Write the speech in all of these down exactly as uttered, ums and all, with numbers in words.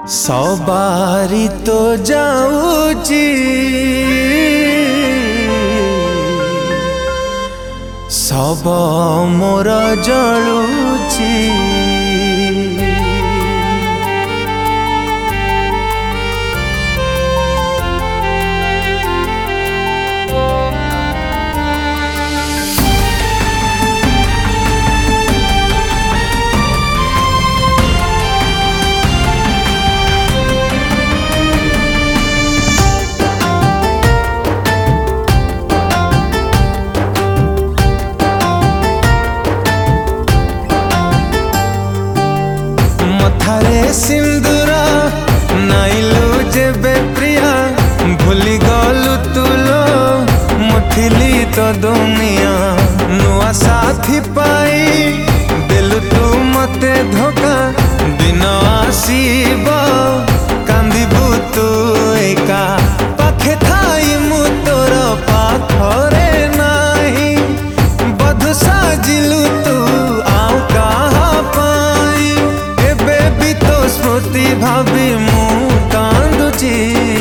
सवारी तो जाऊची सब मोर जलुची सिंदूरा नाइलु जेबे प्रिया भूली गलु तुलो मुथिली तो दुनिया नुआ साथी पाई देलु तू मते धोखा दिन आसीब कांदिबु तू एका पाखे थाई मु तोर पाखरे नाही बधु साजिलु तू आउ कहा पाई एबे भी तो स्मृति भाभी मु कांदुची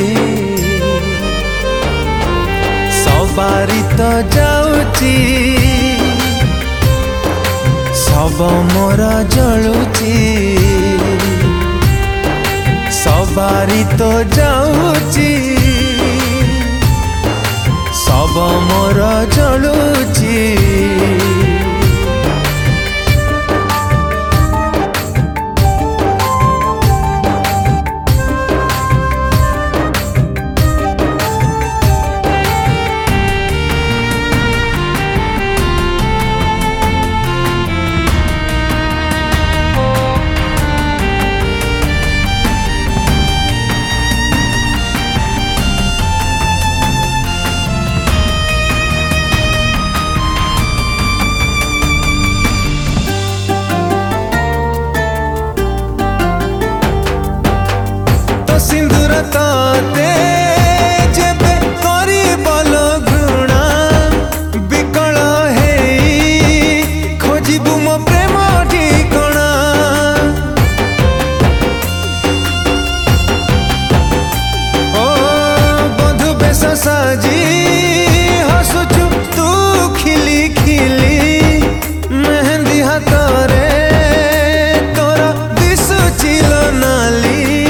सवारी तो जाऊची सब मोर जलुची सवारी तो जाऊची सब मोर जलुची सिंदूर ताते जेबे करी बोलो घृणा विकल हेई खोजिबु मो प्रेम ठिकणा ओ बंधु बेश साजी हसुचु तू खिली खिली मेहंदी हाथरे तोरा दिसुची लो नाली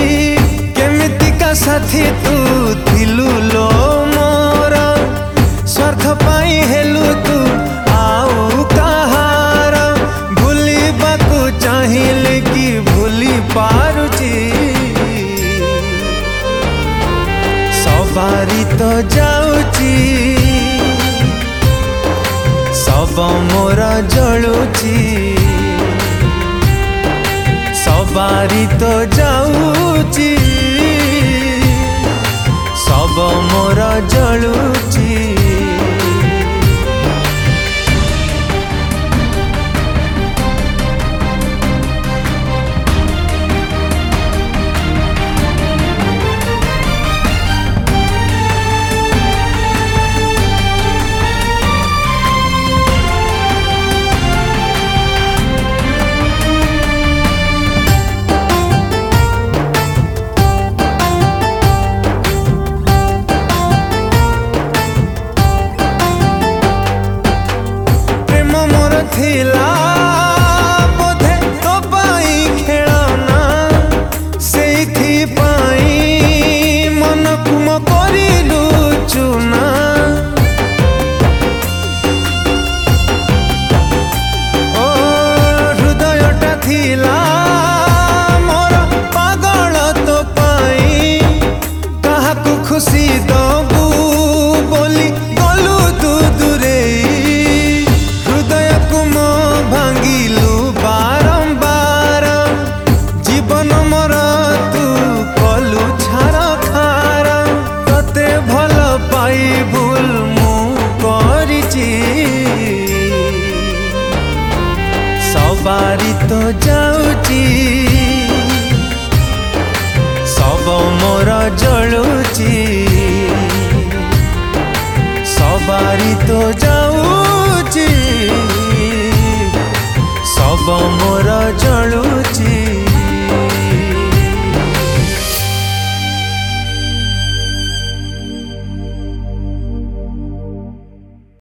साथी तू थिलु लो मोर स्वार्थ पाई हेलु तू आउ कहार भूली बाकु चाहिए कि भूली पारुची सवारी तो जाऊची सब मोर जलुची सवारी तो जाऊची सब मोर जलुची थिला बोधे तो पाई खेलना से मन कुम करिलु चुना ओ हृदयटा थिला मोर पागल तो पाई काहाकु खुशी दबु बोली गलु तू दूरे भांगिलु बारंबार जीवन मोर तू कलु छार खार तते भल पाई भूल मु करिची सवारी तो जाऊची सब मोर जलुची सवारी तो जाऊची सब मोर जलुची।